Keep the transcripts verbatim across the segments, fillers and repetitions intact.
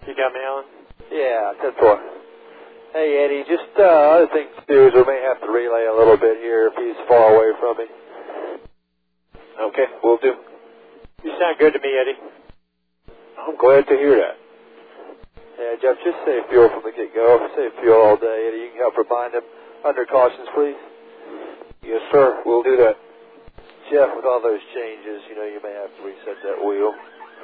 You got me, Alan? Yeah, ten four. Hey, Eddie, just uh, other thing to do is we may have to relay a little bit here if he's far away from me. Okay, we'll do. You sound good to me, Eddie. I'm glad to hear that. Yeah, Jeff, just save fuel from the get-go. Save fuel all day, Eddie. You can help remind him under cautions, please. Yes, sir. We'll do that. Jeff, with all those changes, you know, you may have to reset that wheel.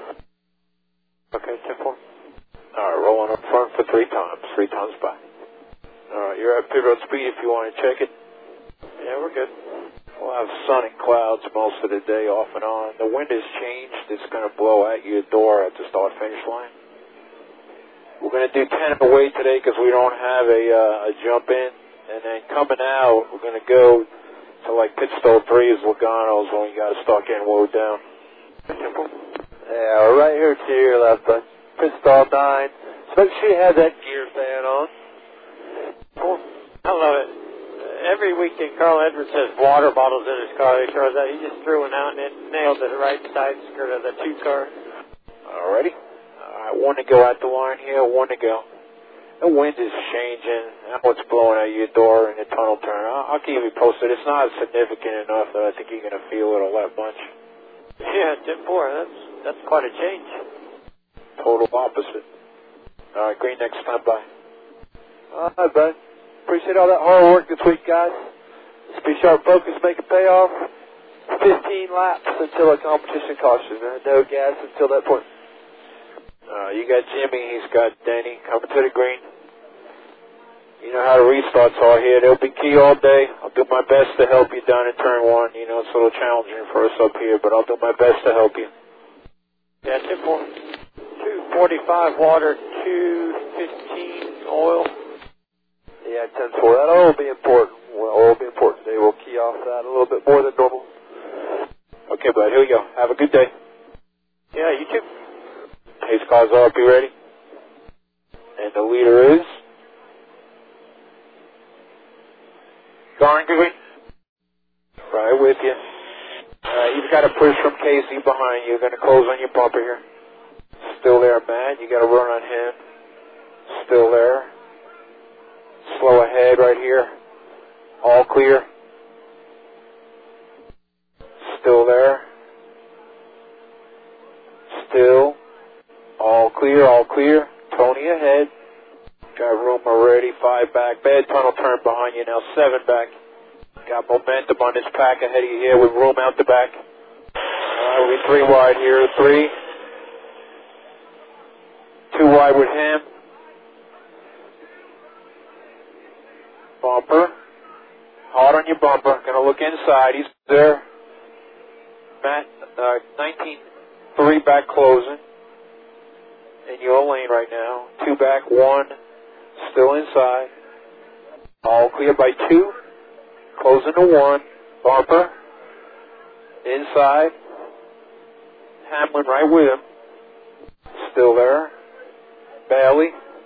Okay, ten four. All right, rolling up front for three times. Three times by. All right, you're at pit road speed if you want to check it. Yeah, we're good. We'll have sun and clouds most of the day off and on. The wind has changed. It's going to blow at your door at the start-finish line. We're going to do ten away today because we don't have a, uh, a jump in. And then coming out, we're going to go to like pit stall three is Logano's when you got to start getting low down. Simple. Yeah, we're right here to your left, bud. Pit stall nine. So make sure you have that gear fan on. Cool. I love it. Every weekend, Carl Edwards has water bottles in his car. He throws out. He just threw one out and it nailed the right side skirt of the two car. Alrighty. Alright, one to go at the line here, one to go. The wind is changing. Now it's blowing at your door in the tunnel turn. I'll, I'll keep you posted. It's not significant enough that I think you're going to feel it all that much. Yeah, ten four. That's that's quite a change. Total opposite. Alright, green next time, bye. Alright, bud. Appreciate all that hard work this week, guys. Just be sharp, focus, make it pay off. fifteen laps until a competition caution. No gas until that point. Uh, you got Jimmy, he's got Danny coming to the green. You know how the restarts are here. They'll be key all day. I'll do my best to help you down in turn one. You know, it's a little challenging for us up here, but I'll do my best to help you. Yeah, ten four. two forty-five water, two fifteen oil. Yeah, ten four. That oil will be important. Well, oil will be important today. We'll key off that a little bit more than normal. Okay, bud. Here we go. Have a good day. Yeah, you too. Pace cars are up. You ready? And the leader is Garn Green. Right with you. Uh, you've got to push from Casey behind you. You're going to close on your bumper here. Still there, Matt. You got to run on him. Still there. Slow ahead right here. All clear. Still there. Still. All clear, all clear. Tony ahead. Got room already. Five back. Bad tunnel turn behind you now. Seven back. Got momentum on this pack ahead of you here with room out the back. Alright, we'll be three wide here. Three. Two wide with him. Bumper. Hard on your bumper. Gonna look inside. He's there. Matt, uh, nineteen three back closing. In your lane right now. Two back, one. Still inside. All clear by two. Closing to one. Bumper. Inside. Hamlin right with him. Still there. Bailey.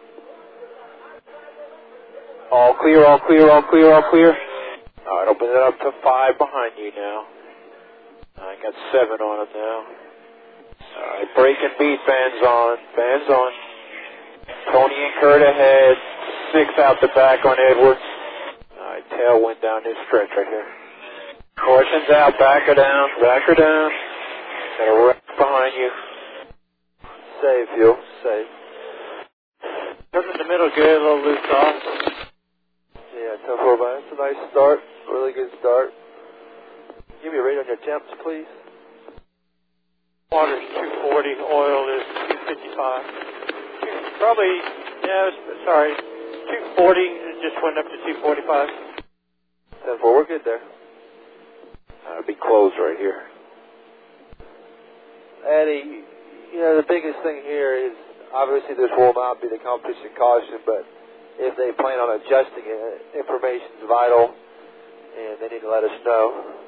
All clear, all clear, all clear, all clear. All right, open it up to five behind you now. I got seven on him now. All right, break and beat, fans on. Fans on. Tony and Kurt ahead. Six out the back on Edwards. All right, tailwind down this stretch right here. Caution's out. Back her down. Back her down. Got a wreck behind you. Save, fuel. Save. Turn in the middle good. A little loose off. Yeah, ten four, man. It's a nice start. Really good start. Give me a rate on your temps, please. Water's two forty. Oil is two fifty-five. Probably, yeah, sorry, two forty. It just went up to two forty-five. ten four, we're good there. That'll be closed right here. Eddie, you know, the biggest thing here is obviously this will not be the competition caution, but if they plan on adjusting it, information's vital, and they need to let us know.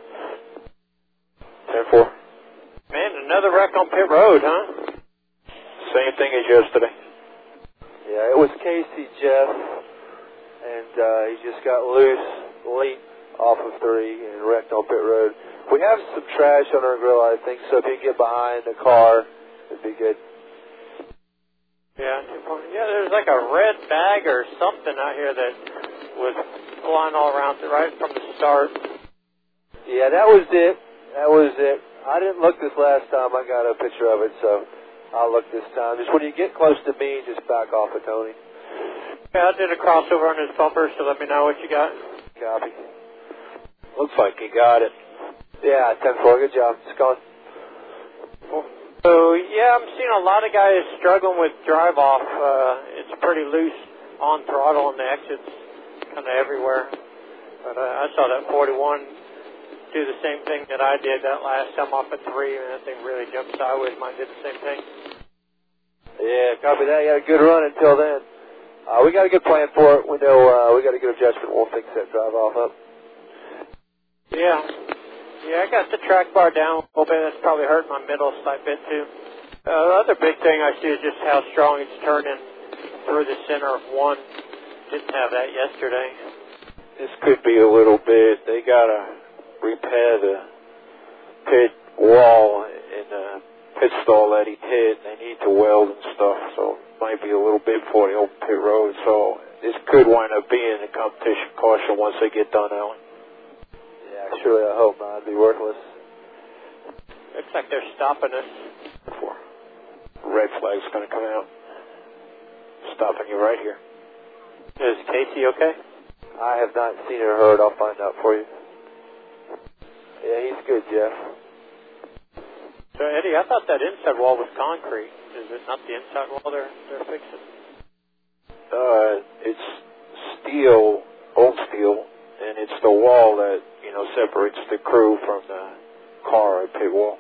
ten four. Man, another wreck on pit road, huh? Same thing as yesterday. Yeah, it was Casey, Jeff, and uh, he just got loose late off of three and wrecked on pit road. We have some trash on our grill, I think, so if you can get behind the car, it'd be good. Yeah, yeah. There's like a red bag or something out here that was flying all around it right from the start. Yeah, that was it. That was it. I didn't look this last time. I got a picture of it, so I'll look this time. Just when you get close to me, just back off of Tony. Yeah, I did a crossover on his bumper, so let me know what you got. Copy. Looks like you got it. Yeah, ten four. Good job. It's gone. So, yeah, I'm seeing a lot of guys struggling with drive-off. Uh, it's pretty loose on throttle, and the exits kind of everywhere. But uh, I saw that forty-one do the same thing that I did that last time off at three, and that thing really jumped sideways. Mine did the same thing. Yeah, copy that. You had a good run until then. Uh, we got a good plan for it. We know uh, we got a good adjustment. We'll fix that drive-off up. Yeah. Yeah, I got the track bar down a little bit. That's probably hurting my middle a slight bit, too. Uh, the other big thing I see is just how strong it's turning through the center of one. Didn't have that yesterday. This could be a little bit. They got to repair the pit wall in the pit stall that he hit. They need to weld and stuff, so it might be a little bit for the open pit road. So this could wind up being a competition caution once they get done, Alan. Yeah, surely I hope not. It'd be worthless. Looks like they're stopping us. Red flag's going to come out. Stopping you right here. Is Casey okay? I have not seen or heard. I'll find out for you. Yeah, he's good, Jeff. So, Eddie, I thought that inside wall was concrete. Is it not the inside wall they're, they're fixing? Uh, it's steel, old steel, and it's the wall that, you know, separates the crew from the car at pit wall.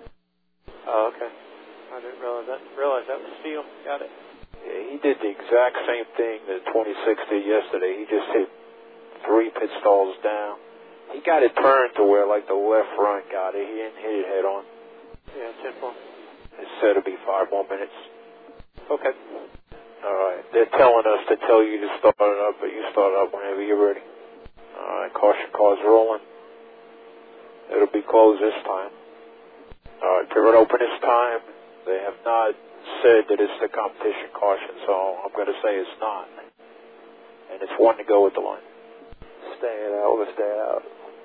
Oh, okay. I didn't realize that, realize that was steel. Got it. Yeah, he did the exact same thing that twenty-six did yesterday. He just hit three pit stalls down. He got it turned to where, like, the left front got it. He didn't hit it head on. Yeah, ten four. It said it'd be five more minutes. Okay. All right. They're telling us to tell you to start it up, but you start it up whenever you're ready. All right. Caution car's rolling. It'll be closed this time. All right. Pivot open this time. They have not said that it's the competition caution, so I'm going to say it's not. And it's one to go with the line. Staying out. We're going to stay out.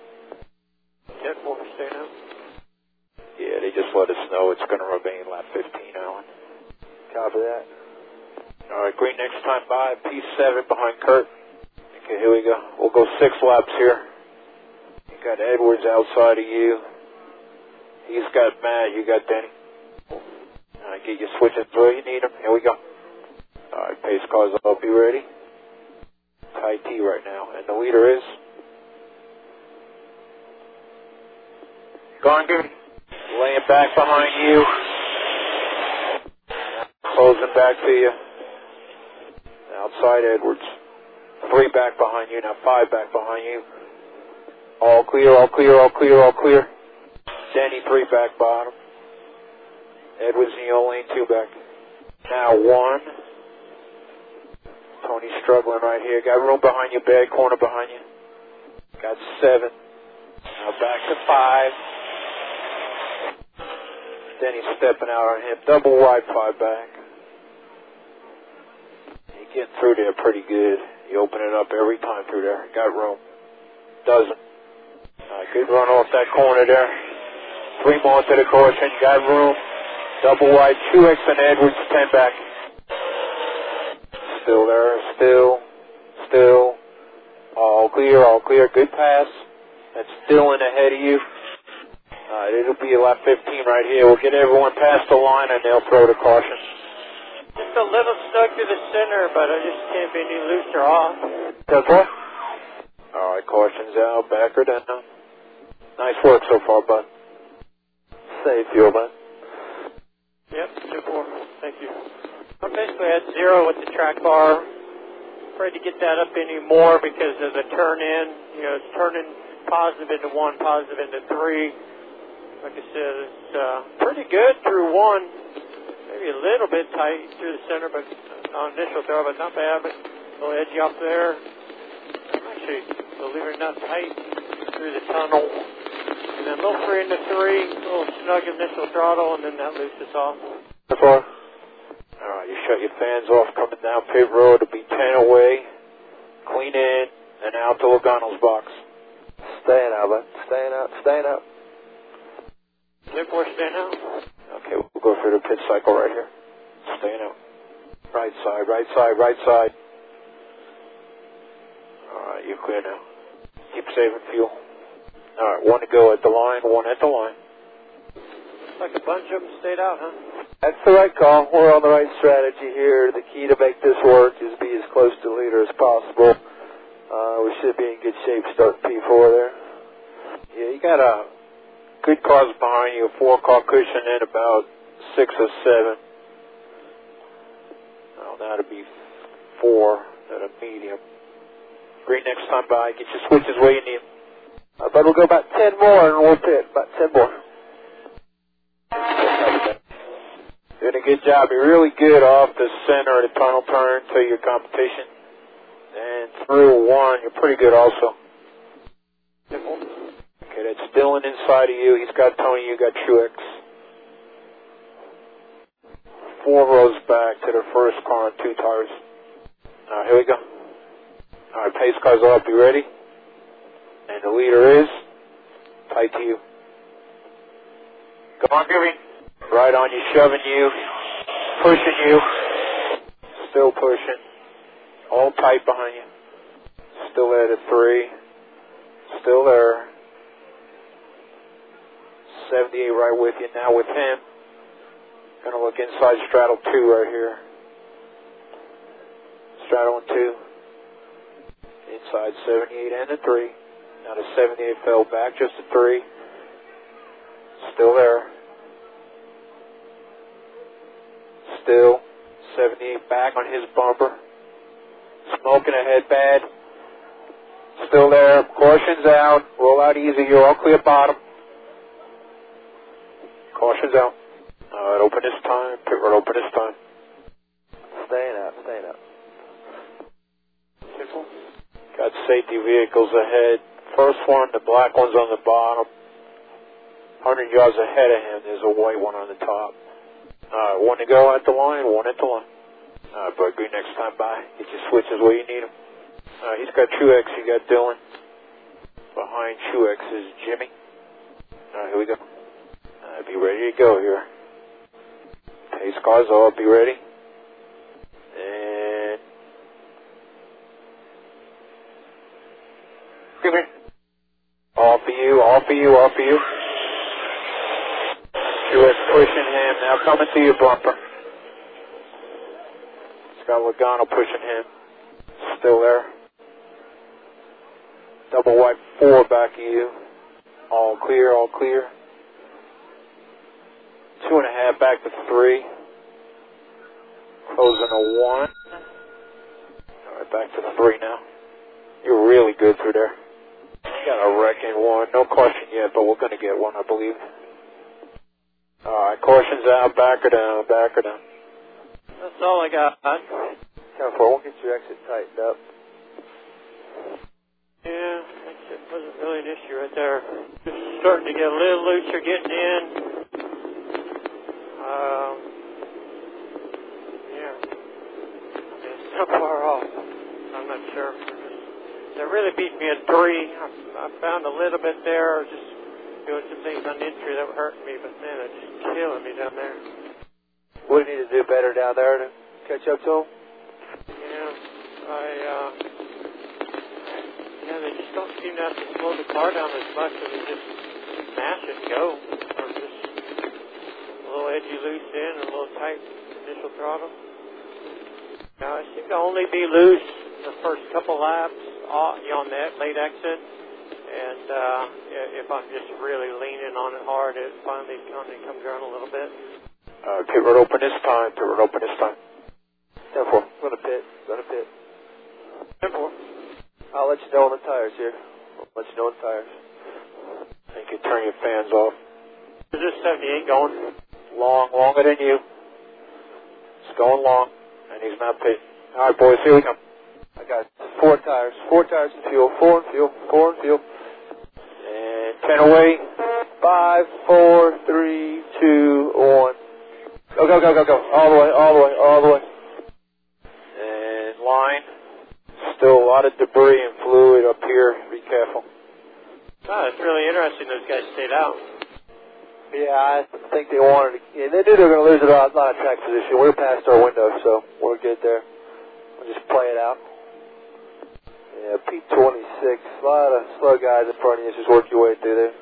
ten four, staying out. Yeah, they just let us know it's going to remain lap fifteen, Alan. Copy that. All right, green next time by, P seven behind Kurt. Okay, here we go. We'll go six laps here. You got Edwards outside of you. He's got Matt. You got Denny. All right, get your switches through. You need them. Here we go. All right, pace cars up. You ready? High T right now. And the leader is? Garnger. Laying back behind you. Closing back to you. Outside Edwards. Three back behind you. Now five back behind you. All clear, all clear, all clear, all clear. Denny, three back bottom. Edwards in your lane, two back. Now one. Tony's struggling right here. Got room behind you, bad corner behind you. Got seven. Now back to five. Denny's stepping out on him. Double wide, five back. You're getting through there pretty good. You open it up every time through there. Got room. Doesn't. All right, good run off that corner there. Three more to the caution. Got room. Double wide, two X and Edwards, ten back. Still there, still, still. All clear, all clear. Good pass. That's still in ahead of you. All right, it'll be lap fifteen right here. We'll get everyone past the line and they'll throw the caution. Just a little stuck to the center, but I just can't be any looser off. That's what? All right, caution's out, back or down. Nice work so far, bud. Safe fuel, bud. Yep, two four. Thank you. I'm basically at zero with the track bar. Afraid to get that up anymore because of the turn in. You know, it's turning positive into one, positive into three. Like I said, it's uh, pretty good through one. Maybe a little bit tight through the center, but on initial throw, but not bad. But a little edgy up there. I'm actually, believe it or not, tight through the tunnel. And then a little free into three, a little snug initial throttle, and then that loosed us off. So far? All right, you shut your fans off coming down pit road. It'll be ten away, clean in, and out to Logano's box. Staying out, bud. Staying out, staying out. ten four, staying out. Okay, we'll go through the pit cycle right here. Staying out. Right side, right side, right side. Alright, you're clear now. Keep saving fuel. Alright, one to go at the line, one at the line. Looks like a bunch of them stayed out, huh? That's the right call. We're on the right strategy here. The key to make this work is be as close to the leader as possible. Uh, we should be in good shape starting P four there. Yeah, you got a good cars behind you, a four car cushion in about six or seven. Oh, that'll be four at a medium. Green next time by, get your switches where you need them. Uh, but we'll go about ten more and we'll pit. About ten more. Doing a good job. You're really good off the center of the tunnel turn to your competition. And through one, you're pretty good also. Okay, that's Dylan inside of you. He's got Tony, you got Truex. Four rows back to the first car on two tires. All right, here we go. All right, pace cars up. You ready? And the leader is tight to you. Come on, Gibby. Right on you, shoving you, pushing you. Still pushing. All tight behind you. Still there to three. Still there. seventy-eight right with you. Now with him. Gonna look inside straddle two right here. Straddle and two. Inside seventy-eight and a three. Now the seventy-eight fell back, just a three. Still there. Still. seventy-eight back on his bumper. Smoking ahead bad. Still there. Caution's out. Roll out easy. You're all clear bottom. Caution's out. Alright, open this time. Pit road open this time. Staying out, staying out. Got safety vehicles ahead. First one, the black one's on the bottom. one hundred yards ahead of him, there's a white one on the top. Alright, one to go at the line, one at the line. Alright, bud, green next time by. Get your switches where you need them. Alright, he's got Truex, you got Dylan. Behind Truex is Jimmy. Alright, here we go. Alright, be ready to go here. Pace cars all, be ready. And... Come here. All for you, all for you, all for you. Truex pushing him, now coming to your bumper. It's got Logano pushing him. Still there. Double white four back of you. All clear, all clear. Two and a half back to three. Closing a one. Alright, back to the three now. You're really good through there. Got a wreck in one. No caution yet, but we're going to get one, I believe. Alright, caution's out. Back her down, back her down. That's all I got. ten four, we'll get your exit tightened up. Yeah, that wasn't really an issue right there. Just starting to get a little looser getting in. Um, yeah. I mean, it's not far off. I'm not sure. They really beat me at three. I, I found a little bit there, just doing some things on entry that were hurting me, but man, it's just killing me down there. What do you need to do better down there to catch up to them? Yeah, I, uh, yeah, they just don't seem to have to slow the car down as much as they just smash and go, or just a little edgy loose in, a little tight initial throttle. Now, I seem to only be loose the first couple laps on, on that late exit, and uh, if I'm just really leaning on it hard, it finally kind of comes around a little bit. Uh, pit road open this time, pit road open this time. ten four, go to pit, go to pit. ten four. I'll let you know on the tires here. I'll let you know on the tires. You can turn your fans off. Is this seventy-eight going? Long, longer than you. It's going long, and he's not pitting. All right, boys, here we come. I got four tires, four tires and fuel, four and fuel, four and fuel. And ten away. Five, four, three, two, one. Go, go, go, go, go. All the way, all the way, all the way. Still a lot of debris and fluid up here. Be careful. Oh, it's really interesting those guys stayed out. Yeah, I think they wanted to, and they knew they were going to lose a lot, lot of track position. We're past our window, so we're good there. We'll just play it out. Yeah, P twenty-six, a lot of slow guys in front of you. Just work your way through there.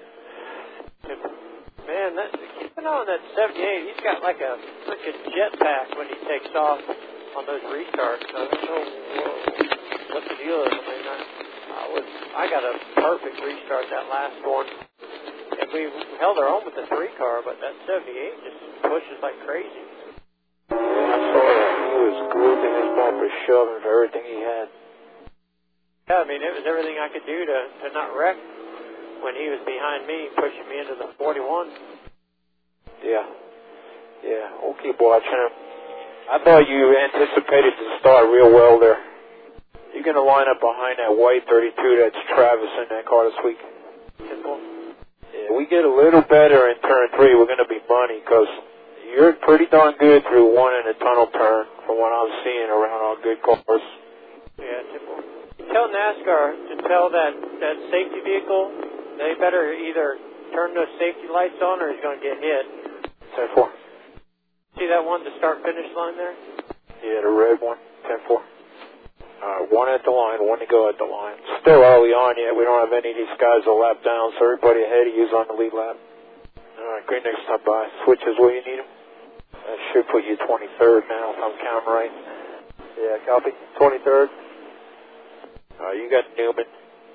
Man, that, keep an eye on that seventy-eight. He's got like a freaking jetpack when he takes off on those restarts. I don't know what the deal is. I mean, I, I, was, I got a perfect restart that last one. And we held our own with the three car, but that seventy-eight just pushes like crazy. Yeah, I saw that. He was grooving his bumper, shoving for everything he had. Yeah, I mean, it was everything I could do to, to not wreck when he was behind me, pushing me into the forty-one. Yeah. Yeah, we'll keep watching him. I thought you anticipated to start real well there. You're going to line up behind that white thirty-two that's Travis in that car this week. Simple. Yeah, we get a little better in turn three, we're going to be money because you're pretty darn good through one in a tunnel turn from what I'm seeing around our good cars. Yeah, simple. You tell NASCAR to tell that, that safety vehicle they better either turn those safety lights on or he's going to get hit. ten four. See that one, the start-finish line there? Yeah, the red one, ten four. Uh, one at the line, one to go at the line. Still early on yet. We don't have any of these guys a lap down, so everybody ahead of you is on the lead lap. All right, green next stop by. Switches where you need them. That should put you twenty-third now, if I'm counting right. Yeah, copy. twenty-third. Uh, you got Newman.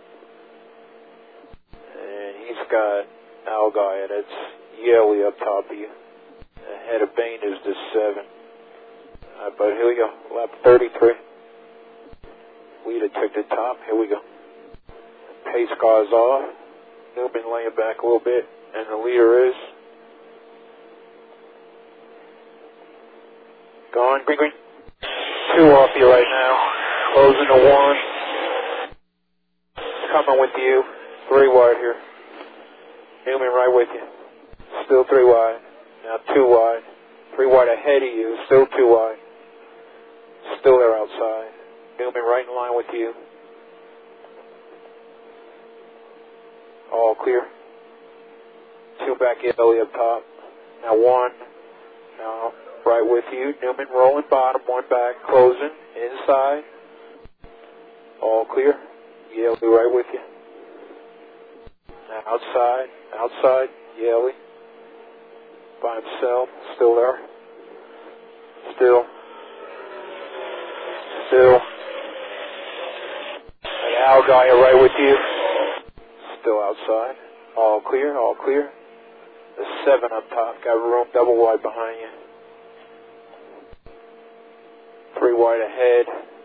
And he's got Algai, and it's Yelly up top of you. Ahead of Bain is the seven. All right, but here we go. Lap thirty-three. Weeda took the top. Here we go. Pace car's off. Newman laying back a little bit. And the leader is gone. Green, green. Two off you right now. Closing to one. Coming with you. Three wide here. Newman right with you. Still three wide. Now two wide. Three wide ahead of you. Still two wide. Still there outside. Newman right in line with you. All clear. Two back, Ellie up top. Now one. Now right with you. Newman rolling bottom, one back, closing, inside. All clear. Yelly right with you. Now outside, outside, Yelly. By himself, still there. Still. Still. Al guy right with you. Still outside. All clear, all clear. The seven up top. Got room double wide behind you. Three wide ahead.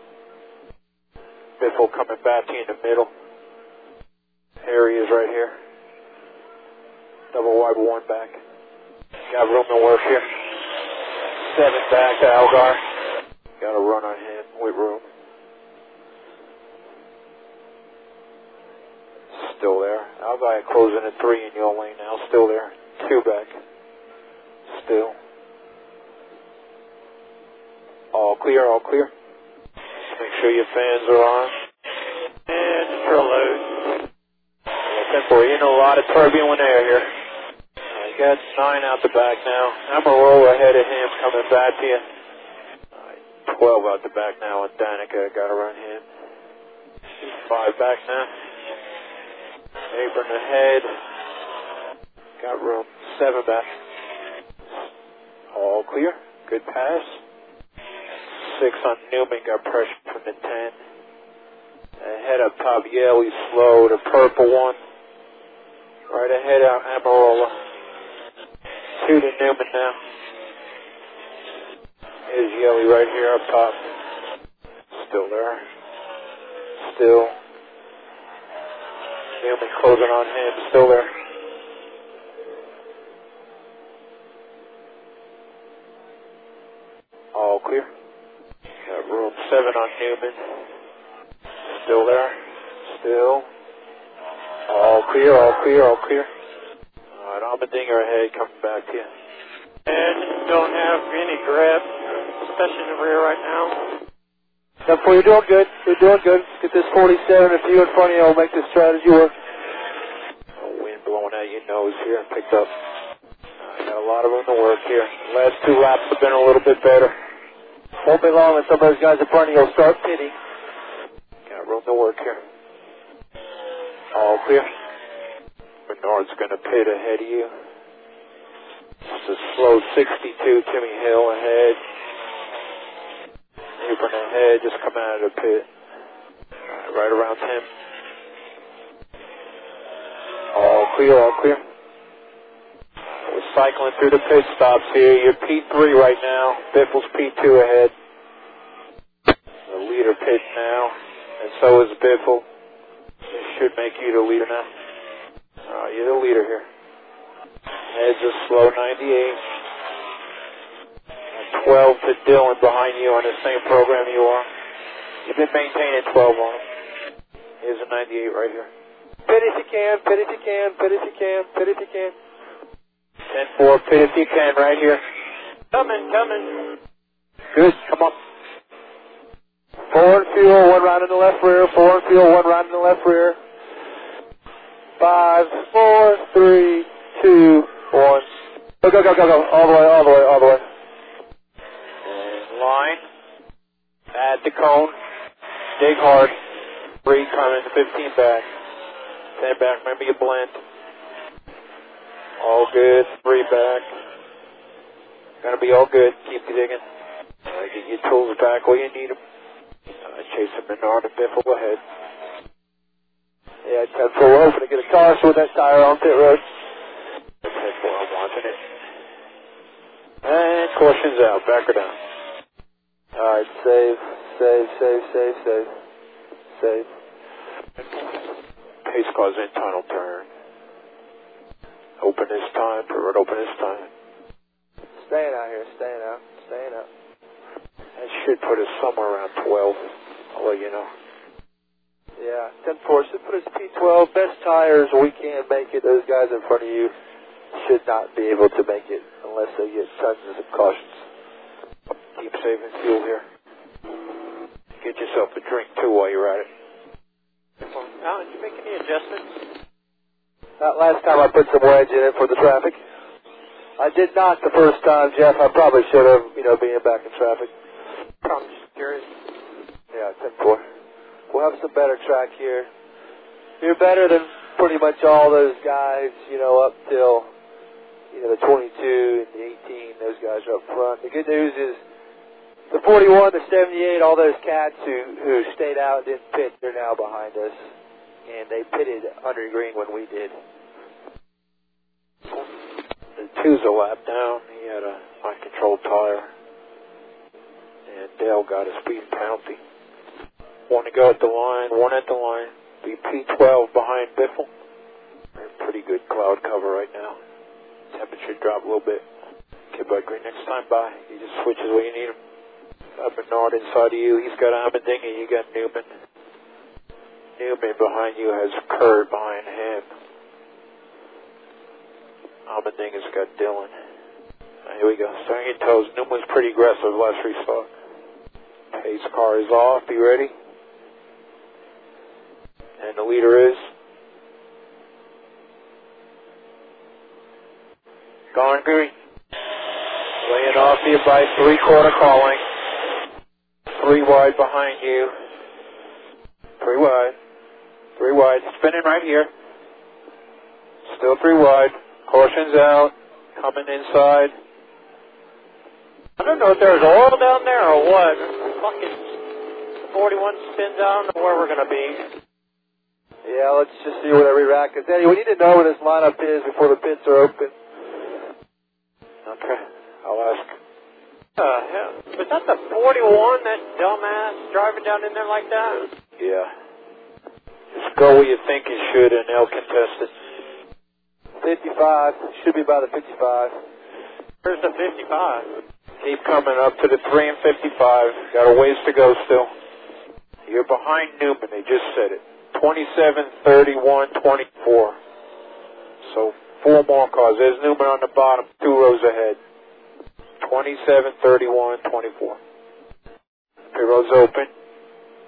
Biffle coming back to you in the middle. Here he is right here. Double wide, one back. Got room to work here. Seven back to Algar. Got a run on him with room. Still there. Algar closing at three in your lane now. Still there. Two back. Still. All clear, all clear. Make sure your fans are on. And drill load. Yeah, ten four. You know, a lot of turbulent air here. Uh, you got nine out the back now. Amarola ahead of him coming back to you. Uh, twelve out the back now with Danica. Got to run him. Five back now. Apron ahead. Got room. Seven back. All clear. Good pass. Six on Newman. Got pressure from the ten. Ahead up top, Yelly slow. The purple one. Right ahead out Amarola. Two to Newman now. Here's Yelly right here up top. Still there. Still. Newman closing on him. Still there. All clear. Got room seven on Newman. Still there. Still. All clear, all clear, all clear. All right, Almendinger ahead, coming back to you. And don't have any grip, especially in the rear right now. Therefore, you're doing good. You're doing good. Get this forty-seven. If you in front of you, will make this strategy work. Wind blowing out your nose here and picked up. Uh, got a lot of room to work here. Last two laps have been a little bit better. Won't be long and some of those guys in front of you will start pitting. Got room to work here. All clear. Bernard's going to pit ahead of you. It's a slow sixty-two. Timmy Hill ahead. Newbern ahead. Just come out of the pit. All right, right around him. All clear, all clear. We're cycling through the pit stops here. You're P three right now. Biffle's P two ahead. The leader pit now, and so is Biffle. This should make you the leader now. Uh, you're the leader here. Heads a slow ninety-eight. And twelve to Dylan behind you on the same program you are. You've been maintaining twelve on him. Here's a ninety-eight right here. Pit if you can, pit if you can, pit if you can, pit if you can. ten four, pit if you can right here. Coming, coming. Good, come on. Four and fuel, one round in the left rear. Four and fuel, one round in the left rear. Five, four, three, two, one. Go, go, go, go, go. All the way, all the way, all the way. And line. Add the cone. Dig hard. Three coming, fifteen back. ten back, remember you blend. All good, three back. Gonna be all good, keep digging. Uh, get your tools back where you need them. Uh, chasing Menard and Biffle ahead. Yeah, ten four, we're hoping to get a car with that tire on pit road. ten four, I'm watching it. And caution's out, back her down. Alright, save, save, save, save, save. Save. Pace car's in tunnel turn. Open this time, pivot open this time. Staying out here, staying out, staying out. That should put us somewhere around twelve. I'll let you know. Yeah, ten four should put us P twelve. Best tires, we can't make it. Those guys in front of you should not be able to make it unless they get tons of cautions. Keep saving fuel here. Get yourself a drink too while you're at it. Now, did you make any adjustments? Not last time I put some wedge in it for the traffic. I did not the first time, Jeff. I probably should have, you know, being back in traffic. I'm just curious. Yeah, ten four. We'll have some better track here. You're better than pretty much all those guys, you know, up till, you know, the twenty-two and the eighteen. Those guys are up front. The good news is the forty-one, the seventy-eight, all those cats who, who stayed out and didn't pit, they're now behind us. And they pitted under green when we did. The two's a lap down. He had a uncontrolled tire. And Dale got a speed penalty. One to go at the line, one at the line. Be P twelve behind Biffle. Pretty good cloud cover right now. Temperature dropped a little bit. Kid by green next time by. He just switches where you need him. Up Bernard inside of you. He's got Almendinger. You got Newman. Newman behind you has Kurt behind him. Almendinger's got Dylan. Now, here we go. Starting your toes. Newman's pretty aggressive last restart. Pace car is off. Be ready. And the leader is Gone Green. Laying off you by three-quarter car length. Three wide behind you. Three wide. Three wide. Spinning right here. Still three wide. Caution's out. Coming inside. I don't know if there's oil down there or what. Fucking forty-one spins out. I don't know where we're going to be. Yeah, let's just see what every rack is. Eddie, we need to know where this lineup is before the pits are open. Okay. I'll ask. Uh, hell. Was that the forty-one, that dumbass driving down in there like that? Yeah. Just go where you think you should and they'll contest it. fifty-five. Should be by the fifty-five. Where's the fifty-five? Keep coming up to the three and fifty-five. Got a ways to go still. You're behind Newman. They just said it. twenty-seven, thirty-one, twenty-four. So four more cars. There's Newman on the bottom, two rows ahead. twenty-seven, thirty-one, twenty-four. Pit road's open.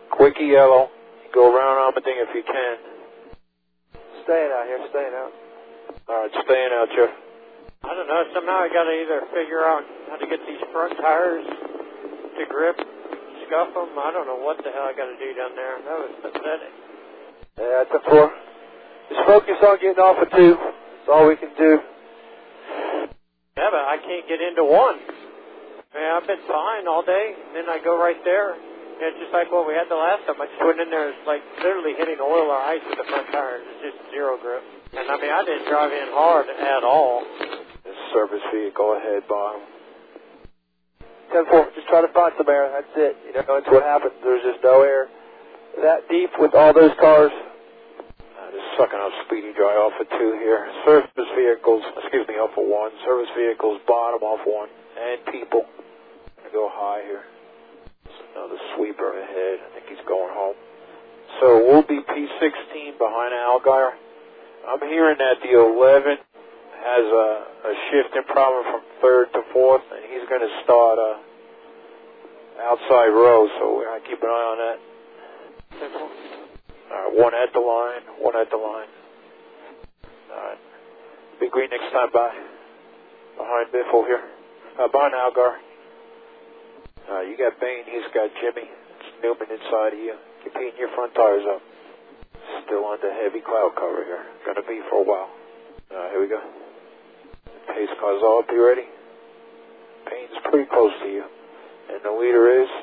Quickie yellow. Go around Almaden if you can. Staying out here, staying out. All right, staying out, Jeff. I don't know. Somehow I got to either figure out how to get these front tires to grip, scuff them. I don't know what the hell I got to do down there. That was pathetic. Yeah, it's a four. Just focus on getting off of two. That's all we can do. Yeah, but I can't get into one. Man, I've been fine all day. Then I go right there. It's just like what we had the last time. I just went in there, it's like literally hitting oil or ice with the front tires. It's just zero grip. And I mean, I didn't drive in hard at all. This service vehicle ahead, bottom. ten four, just try to find some air. That's it. You know, that's what happens. There's just no air that deep with all those cars. Uh, just sucking up Speedy Dry off of two here. Service vehicles, excuse me, off of one. Service vehicles, bottom off one. And people. Gonna go high here. There's another sweeper ahead. I think he's going home. So we'll be P sixteen behind Algar. I'm hearing that the eleven has a, a shifting problem from third to fourth, and he's going to start a outside row, so we're going to keep an eye on that. All right, one at the line, one at the line. All right. Big green next time by. Behind Biffle here. Uh, behind Algar. Uh, you got Bain, he's got Jimmy. It's Newman inside of you. Keep heating your front tires up. Still under heavy cloud cover here. Gonna be for a while. Uh, here we go. Pace cars all up, you ready? Bain's pretty close to you. And the leader is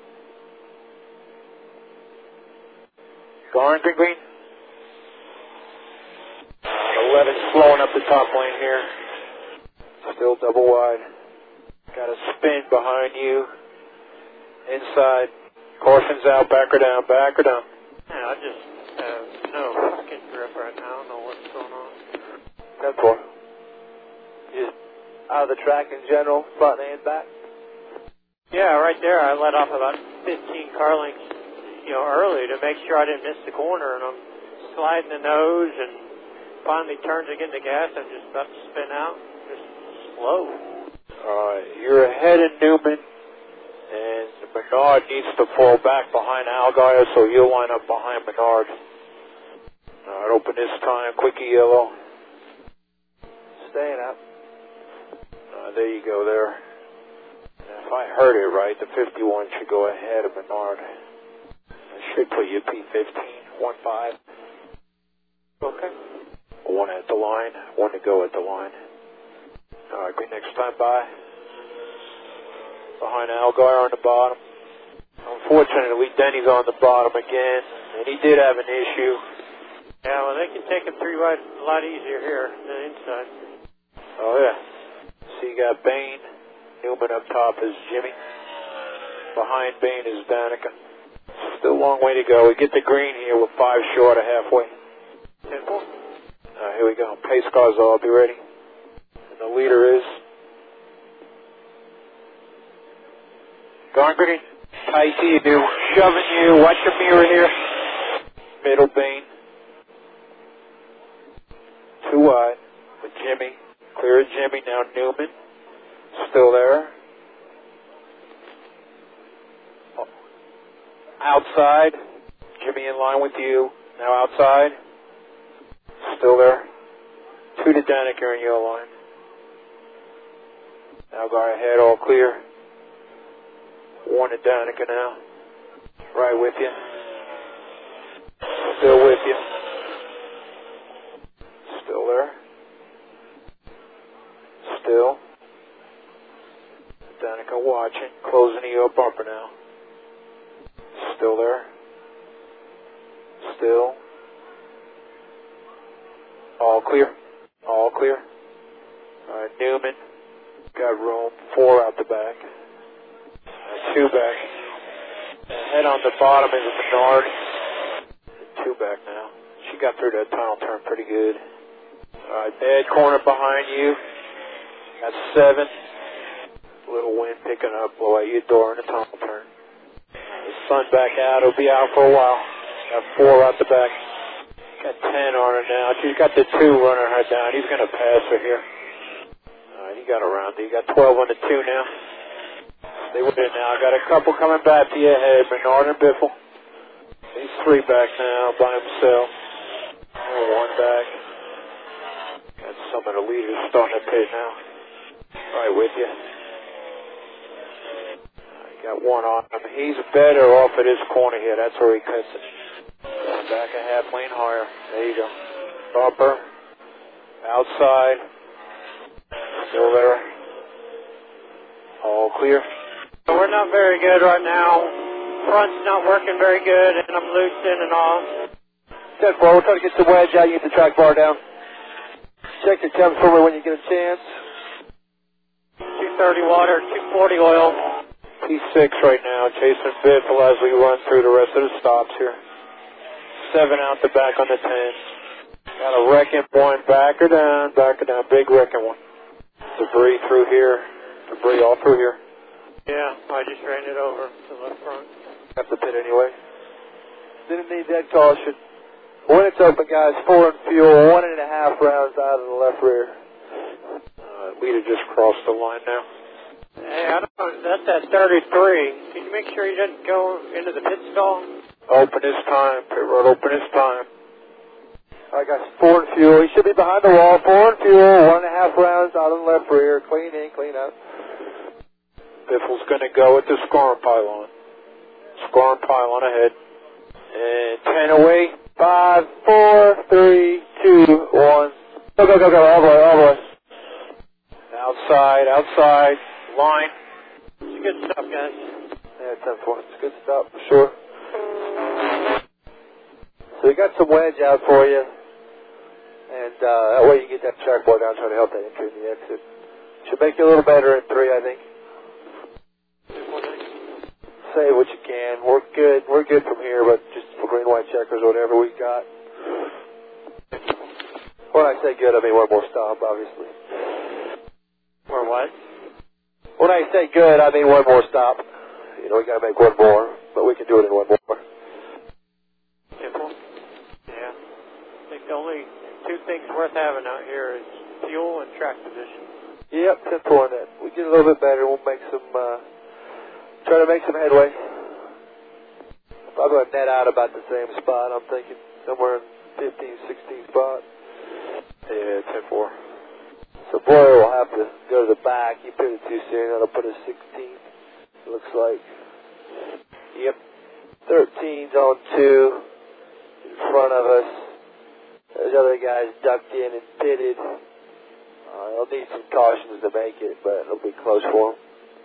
Garn Green Green. Uh, eleven slowing up the top lane here. Still double wide. Got a spin behind you. Inside. Caution's out. Back her down. Back her down. Yeah, I just have no fucking grip right now. I don't know what's going on. ten four. Just out of the track in general, front and back? Yeah, right there. I let off about fifteen car lengths, you know, early to make sure I didn't miss the corner, and I'm sliding the nose and finally turned to get the gas. I'm just about to spin out. Just slow. All right, you're ahead of Newman, and Bernard needs to fall back behind Algar, so you'll line up behind Bernard. All right, open this time. Quickie yellow. Staying up. Uh, there you go there. If I heard it right, the fifty-one should go ahead of Bernard. I should put you P fifteen, one five. Okay. One at the line, one to go at the line. All right, green next time by. Behind Algar on the bottom. Unfortunately, Denny's on the bottom again, and he did have an issue. Yeah, well, they can take him three wide a lot easier here than inside. Oh, yeah. So you got Bain. Newman up top is Jimmy. Behind Bain is Danica. Still a long way to go. We get the green here with five short of halfway. ten four. Uh, here we go. Pace cars all be ready. And the leader is Garn Green. Tight to you, dude. Shoving you. Watch your mirror here. Middle Bain. Two wide with Jimmy. Clear of Jimmy. Now Newman. Still there. Oh. Outside. Jimmy in line with you. Now outside. Still there. Two to Danica in your line. Now go ahead, all clear. One to Danica now. Right with you. Still with you. Still there. Still. Danica watching. Closing you up bumper now. Still there. Still. All clear. All clear. All right, Newman. Got room. Four out the back. Uh, two back. Head on the bottom is Bernard. Two back now. She got through that tunnel turn pretty good. All right, bad corner behind you. Got seven. Little wind picking up below your door in the tunnel turn. The sun back out. It'll be out for a while. Got four out the back. Got ten on her now. She's got the two running her down. He's going to pass her here. All right, he got around it. You got twelve on the two now. Stay with it now. Got a couple coming back to your head. Bernard and Biffle. He's three back now by himself. Oh, one back. Got some of the leaders starting to pit now. Right with you. I got one on him. He's better off at his corner here. That's where he cuts it. Back a half lane higher. There you go. Bumper. Outside. Still there. All clear. We're not very good right now. Front's not working very good, and I'm loose in and off. ten four, we're trying to get the wedge out. You get the track bar down. Check your temps for me when you get a chance. two thirty water, two forty oil. P six right now, chasing Biffle as we run through the rest of the stops here. Seven out the back on the ten. Got a wrecking one, back or down, back or down, big wrecking one. Debris through here, debris all through here. Yeah, I just ran it over to the front. Got the pit anyway. Didn't need that caution. When it's open, guys, four and fuel, one and a half rounds out of the left rear. Uh, leader just crossed the line now. Hey, I don't, that's at thirty-three. Can you make sure he doesn't go into the pit stall? Open his time, pit road open his time. All right, guys, four and fuel. He should be behind the wall. Four and fuel, one and a half rounds out of the left rear. Clean in, clean out. Biffle's going to go with the scoring pylon. Scoring pylon ahead. And ten away. Five, four, three, two, one. Go, go, go, go. All the way, all the way. Outside, outside. Line. It's good stuff, guys. Yeah, ten four. It's a good stop for sure. So we got some wedge out for you. And uh, that way you get that track bar down, trying to help that entry in the exit. Should make you a little better in three, I think. Say what you can. We're good. We're good from here, but just for green, white checkers or whatever we got. When I say good, I mean one more stop, obviously. Or what? When I say good, I mean one more stop. You know, we got to make one more, but we can do it in one more. Simple. Yeah. I think the only two things worth having out here is fuel and track position. Yep, ten four on that. We get a little bit better. We'll make some, uh, try to make some headway. I'll go net out about the same spot. I'm thinking somewhere in fifteen, sixteen spot. Yeah, ten four. So Boyer will have to go to the back. He put it too soon. That'll put a sixteen. It looks like. Yep. thirteen's on two in front of us. Those other guys ducked in and pitted. Uh, they'll need some cautions to make it, but it'll be close for them.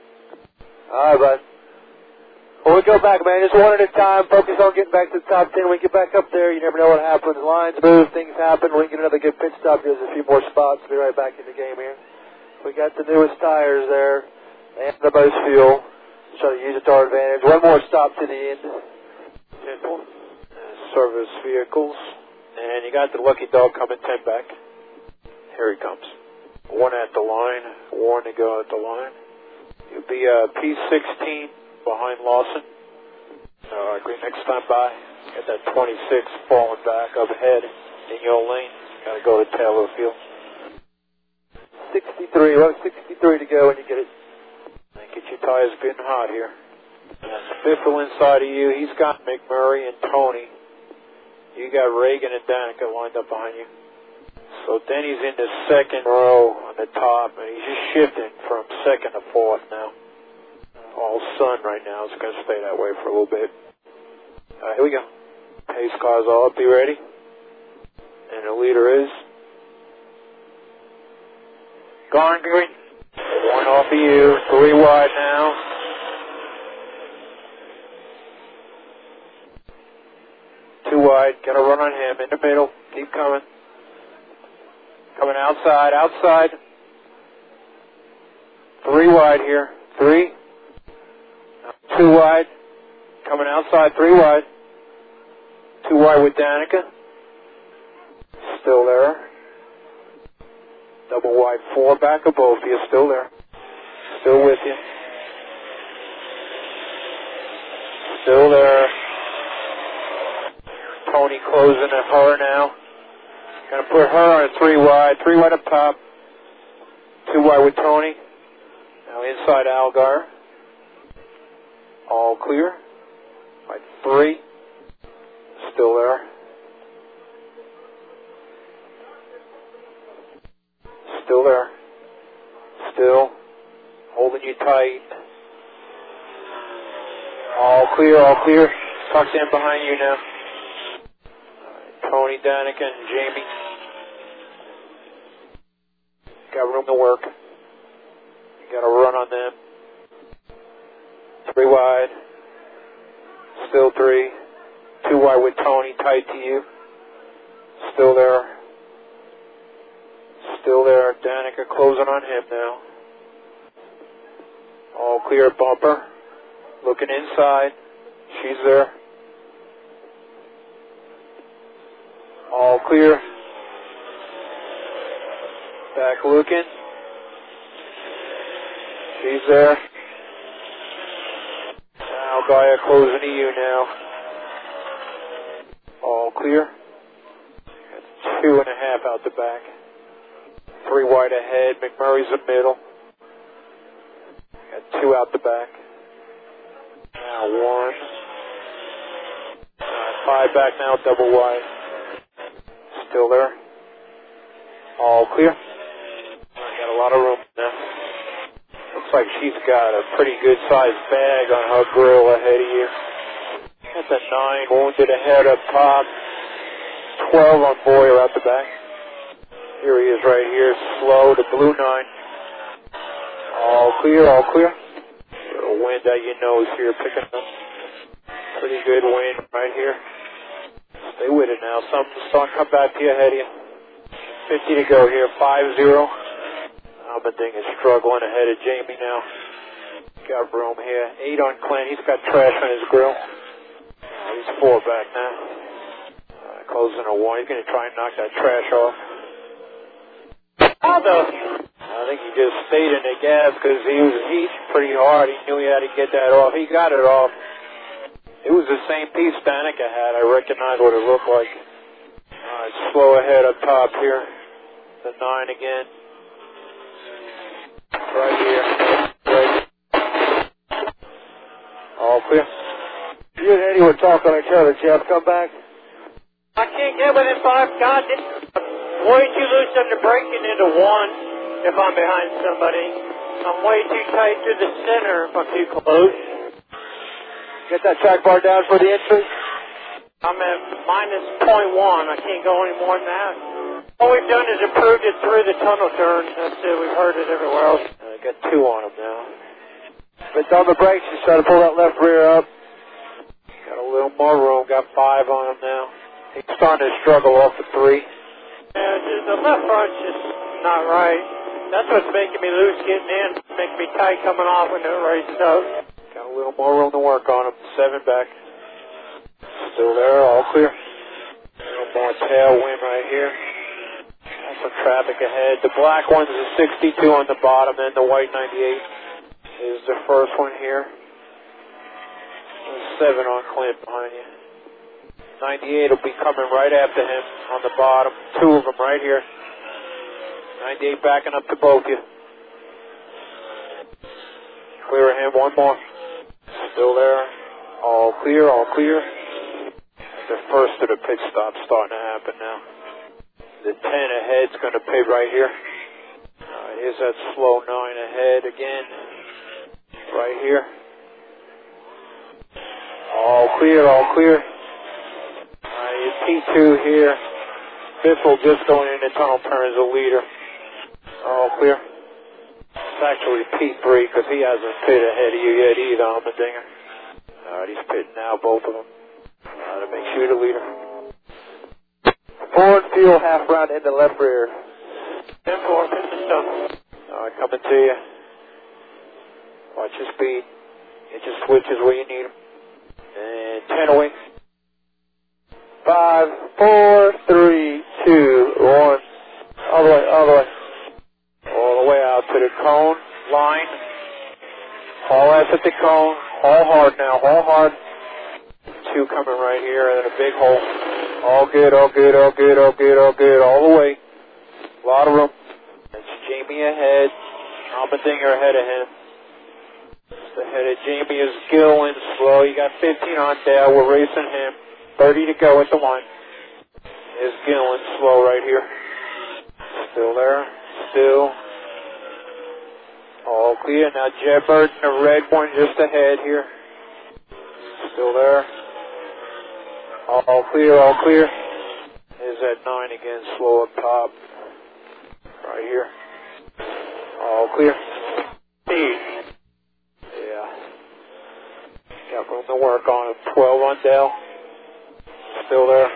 All right, bud. When we go back, man, just one at a time. Focus on getting back to the top ten. When we get back up there, you never know what happens. Lines move, things happen. We can get another good pit stop. Gives us a few more spots. Be right back in the game here. We got the newest tires there and the most fuel. Try to use it to our advantage. One more stop to the end. Simple. Service vehicles. And you got the lucky dog coming ten back. Here he comes. One at the line. One to go at the line. You'll be uh, P sixteen behind Lawson. Uh, agree next time by. Got that twenty-six falling back up ahead in your lane. Got to go to Taylor Field. sixty-three. Well, sixty-three to go when you get it. Get your tires getting hot here. That's Biffle inside of you. He's got McMurray and Tony. You got Reagan and Danica lined up behind you. So Denny's in the second row on the top, and he's just shifting from second to fourth now. All sun right now. It's going to stay that way for a little bit. All right, here we go. Pace cars all up. Be ready. And the leader is Garn Green. One off of you. Three wide now. Two wide. Got to run on him. In the middle. Keep coming. Coming outside. Outside. Three wide here. Three. Two wide. Coming outside. Three wide. Two wide with Danica. Still there. Double wide. Four back of both of you. Still there. Still with you. Still there. Tony closing at her now. Gonna put her on a three wide. Three wide up top. Two wide with Tony. Now inside Algar. All clear. Right, three. tight. All clear, all clear. Tucked in behind you now. Right, Tony, Danica, and Jamie. Got room to work. You got to run on them. Three wide. Still three. Two wide with Tony, tight to you. Still there. Still there. Danica closing on him now. All clear, bumper. Looking inside. She's there. All clear. Back looking. She's there. Now Gaia closing to you now. All clear. That's two and a half out the back. Three wide ahead. McMurray's the middle. Got two out the back. Now one. Right, five back now, double wide. Still there. All clear. Got a lot of room now. Looks like she's got a pretty good sized bag on her grill ahead of you. That's a nine, wounded ahead up top. Twelve on Boyer out the back. Here he is right here, slow, the blue nine. All clear, all clear. Little wind out your nose here, picking up. Pretty good wind right here. Stay with it now. Something's starting to come back to you ahead of you. fifty to go here, five zero. Almending is struggling ahead of Jamie now. Got room here. Eight on Clint. He's got trash on his grill. Uh, he's four back now. Uh, closing a one. He's going to try and knock that trash off. Although, I think he just stayed in the gas because he was heating pretty hard. He knew he had to get that off. He got it off. It was the same piece Danica had. I recognized what it looked like. All right, slow ahead up top here. The nine again. Right here. Right. All clear. You and Eddie were talking on each other, Jeff. Come back. I can't get within five. God, it's way too loose under braking into one if I'm behind somebody. I'm way too tight to the center if I'm too close. Get that track bar down for the entry. I'm at minus point one. I can't go any more than that. All we've done is improved it through the tunnel turn. That's it. We've heard it everywhere else. I uh, got two on him now. But on the brakes, just trying to pull that left rear up. Got a little more room. Got five on him now. He's starting to struggle off the three. Yeah, the left front's just not right. That's what's making me loose getting in, making me tight coming off when it races up. Got a little more room to work on him. Seven back. Still there, all clear. A little more tailwind right here. Got some traffic ahead. The black one's a sixty-two on the bottom, and the white ninety-eight is the first one here. There's seven on Clint behind you. ninety-eight will be coming right after him on the bottom. Two of them right here. ninety-eight backing up to both you. Clear him, one more. Still there. All clear, all clear. The first of the pit stops starting to happen now. The ten ahead's going to pit right here. Uh, here's that slow nine ahead again. Right here. All clear, all clear. Uh, P two here. Biffle just going in the tunnel turn as a leader. All clear. It's actually P three because he hasn't pit ahead of you yet either, Almendinger. All right, he's pitting now, both of them. Uh, to make sure the leader. Forward fuel half round in the left rear. ten four, pitch the stuff. All right, coming to you. Watch your speed. Get your switches where you need them. And ten away. Five, four, three, two, one. All the way, all the way. All the way out to the cone line. Haul ass at the cone. Haul hard now. Haul hard. Two coming right here and then a big hole. All good, all good, all good, all good, all good. All the way. A lot of room. That's Jamie ahead. Almendinger ahead of him. Ahead of Jamie is Gillen slow. You got fifteen on Dale. We're racing him. thirty to go at the one. Is Gillen slow right here. Still there. Still. All clear. Now Jetbird, the red one just ahead here. Still there. All clear, all clear. Is that nine again, slow up top. Right here. All clear. Speed. Yeah. Got room to work on it. twelve on Dell. Still there.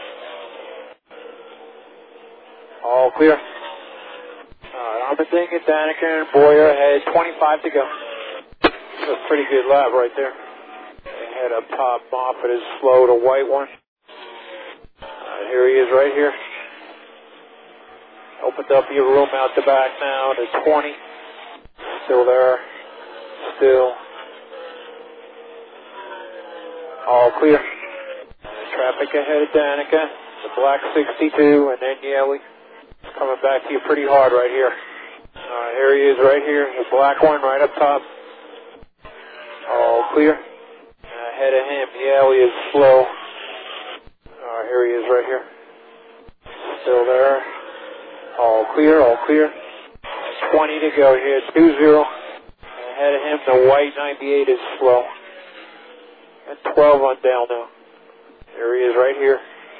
All clear. Alright, I'm thinking Danica and Boyer ahead, twenty-five to go. That's a pretty good lap right there. Head up top, Moffitt is slow to white one. Alright, here he is right here. Opened up your room out the back now to twenty. Still there. Still. All clear. Traffic ahead of Danica. The black sixty-two and then Yelly. Coming back to you pretty hard right here. Alright, here he is right here. The black one right up top. All clear. Ahead of him, Yelly is slow. Alright, here he is right here. Still there. All clear, all clear. twenty to go here, two zero. Ahead of him, the white ninety-eight is slow. And twelve on down now. There he is right here.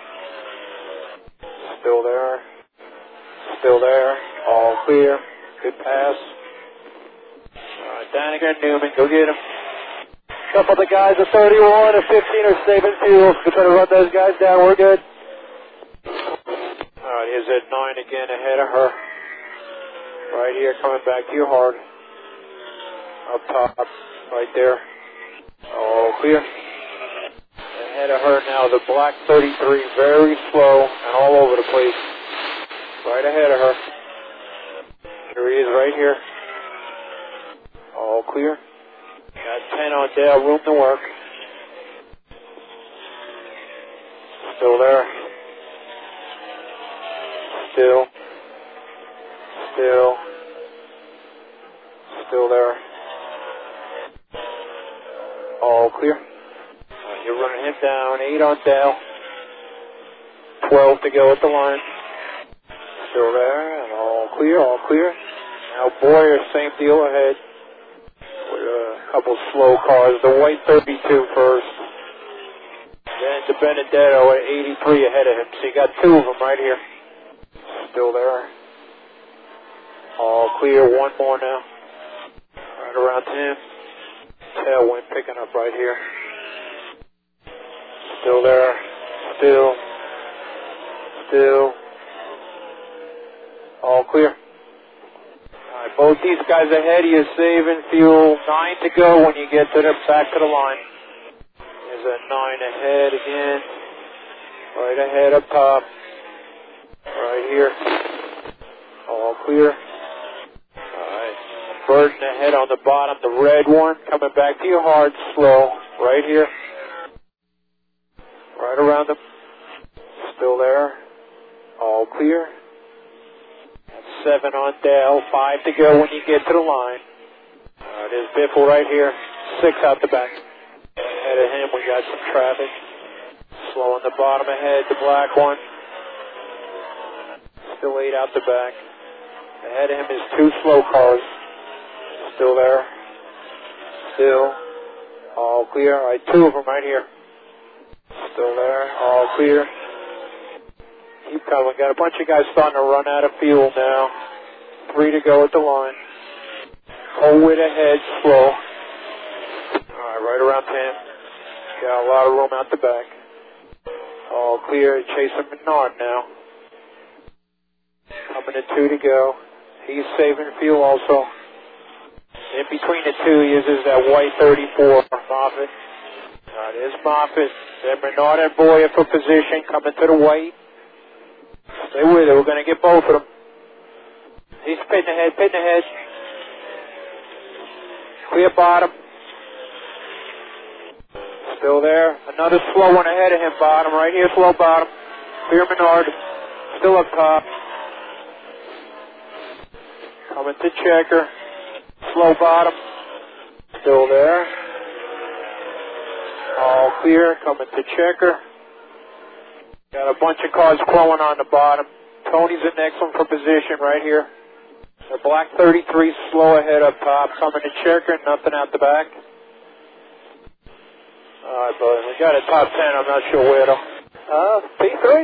Still there. Still there. All clear. Good pass. Alright, Danica and Newman, go get him. Couple of the guys at thirty-one and fifteen are saving fuel. We're trying to run those guys down. We're good. Alright, here's that nine again ahead of her. Right here, coming back to you hard. Up top, right there. All clear. Ahead of her now, the black thirty-three, very slow and all over the place. Right ahead of her. Here he is right here. All clear. Got ten on Dale, room to work. Still there. Still. Still. Still there. All clear. Uh, you're running him down. Eight on Dale. Twelve to go at the line. Still there. And all clear, all clear. Now Boyer, same deal ahead. With a couple slow cars. The white thirty-two first. Then the Benedetto at eighty-three ahead of him. So you got two of them right here. Still there. All clear. One more now. Right around him. Tailwind picking up right here. Still there. Still. Still. All clear. All right, both these guys ahead of you saving fuel. Nine to go when you get to the back to the line. There's a nine ahead again. Right ahead up top. Right here. All clear. Alright. Burden ahead on the bottom. The red one coming back to you hard, slow. Right here. Right around them. Still there. All clear. Seven on Dale. Five to go when you get to the line. Uh, there's Biffle right here. Six out the back. Ahead of him, we got some traffic. Slow on the bottom ahead, the black one. Still eight out the back. Ahead of him is two slow cars. Still there. Still. All clear. All right, two of them right here. Still there. All clear. Keep coming. Got a bunch of guys starting to run out of fuel now. Three to go at the line. Colwood ahead, slow. All right, right around ten. Got a lot of room out the back. All clear. Chasing Menard now. Coming to two to go. He's saving fuel also. In between the two is, is that white thirty-four, Moffitt. All right, there's Moffitt. Then Menard and Boyer for position. Coming to the white. Stay with it. We're going to get both of them. He's pitting ahead, pitting ahead. Clear bottom. Still there. Another slow one ahead of him, bottom. Right here, slow bottom. Clear Menard. Still up top. Coming to checker. Slow bottom. Still there. All clear. Coming to checker. Got a bunch of cars flowing on the bottom. Tony's the next one for position right here. The black thirty-three slow ahead up top, coming to checker, nothing out the back. All right, brother. We got a top ten. I'm not sure where though. Uh, P three?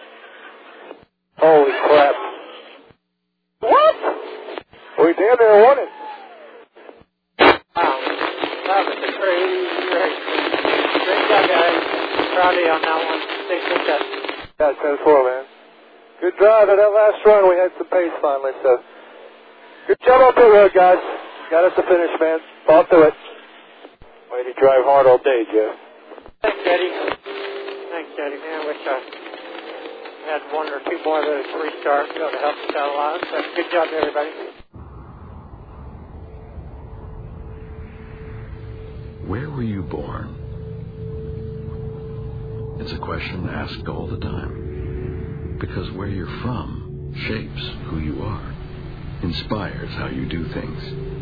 Holy crap. What? We damn near won it. Wow. That was a crazy race. Great job, guys. Proud of you on that one. Stay successful. Yeah, ten four, man. Good drive at that last run. We had some pace finally, so. Good job up the road, guys. Got us to finish, man. Fought through it. Way to drive hard all day, Jeff. Thanks, Eddie. Thanks, Eddie. Man, I wish I had one or two more of those restarts. That would help us out a lot. But good job, everybody. Where were you born? It's a question asked all the time. Because where you're from shapes who you are, inspires how you do things.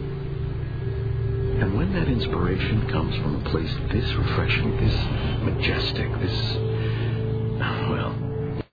And when that inspiration comes from a place this refreshing, this majestic, this, well,